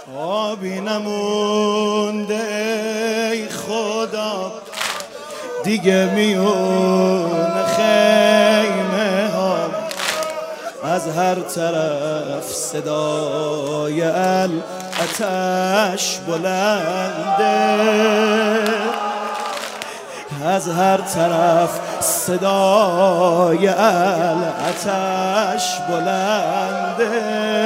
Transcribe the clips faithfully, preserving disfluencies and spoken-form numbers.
آبی نمونده ای خدا دیگه میون خیمه ها، از هر طرف صدای الاتش بلنده، از هر طرف صدای الاتش بلنده.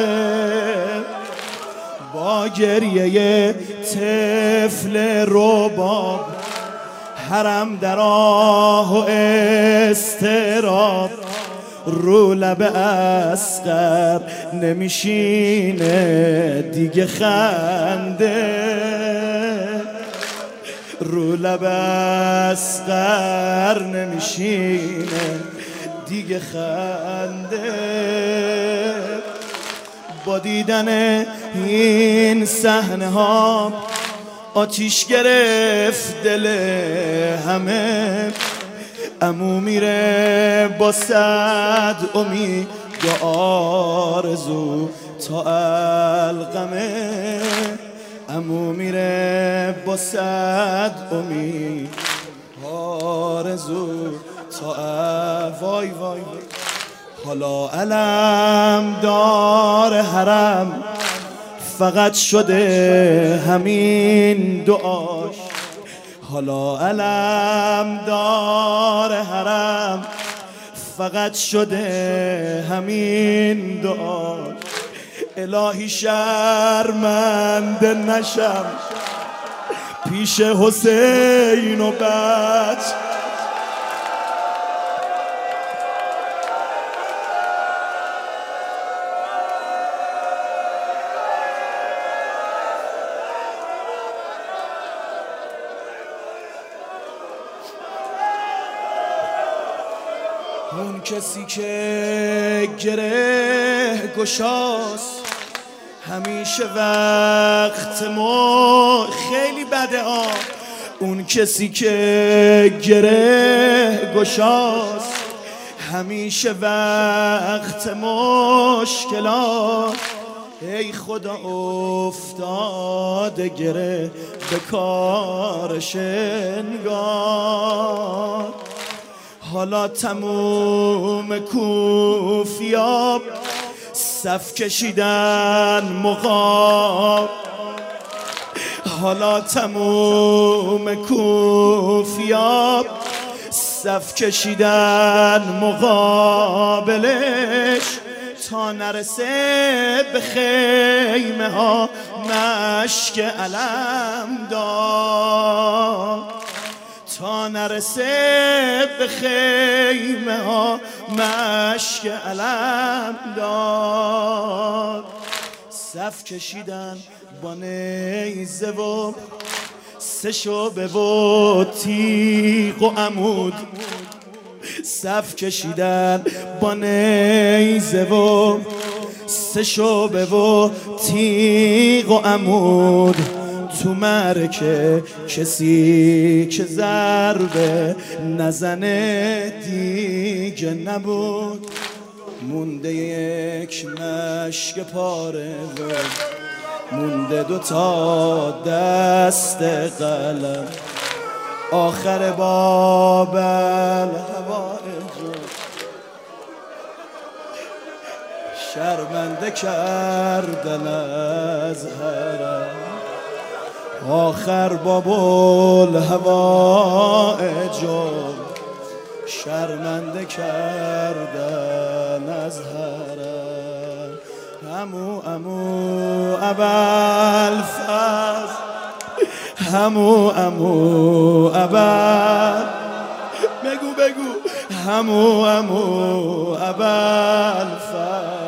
با گریه طفل رباب حرم در آه و استراب، رو لب اصغر نمیشینه دیگه خنده، رو لب اصغر نمیشینه دیگه خنده. با دیدن این صحنه ها آتیش گرفت دل همه، عمو میره با صد امید و آرزو تا القمه، عمو میره با صد امید آرزو تا وای وای وای. حالا علم دار حرم فقط شده همین دعاش، حالا علم دار حرم فقط شده همین دعاش. الهی شرمنده نشم پیش حسین و بچ، اون کسی که گره گشاست همیشه وقت ما خیلی بده ها، اون کسی که گره گشاست همیشه وقت مشکلات. ای خدا افتاده گره به کارش انگار، حالا تموم کوفیاب صف کشیدن مقام، حالا تموم کوفیاب صف کشیدن مقابلش، تا نرسه به خیمه ها مشک علم داد، تا نرسه به خیمه ها مشک علم داد. صف کشیدن با نیزه و سه شعبه و تیغ و عمود، صف کشیدن با نیزه و سه شعبه و تیغ و عمود. تو مرکه کسی که ضربه نزنه دیگه نبود، مونده یک مشک پاره و مونده دوتا دست قلم، آخر بابل هوایج شرمنده کردن از حرم، آخر بابل هوایج شرمنده کردن از حرم. همو همو ابوالفضل، همو همو ابل بگو بگو، همو همو ابوالفضل.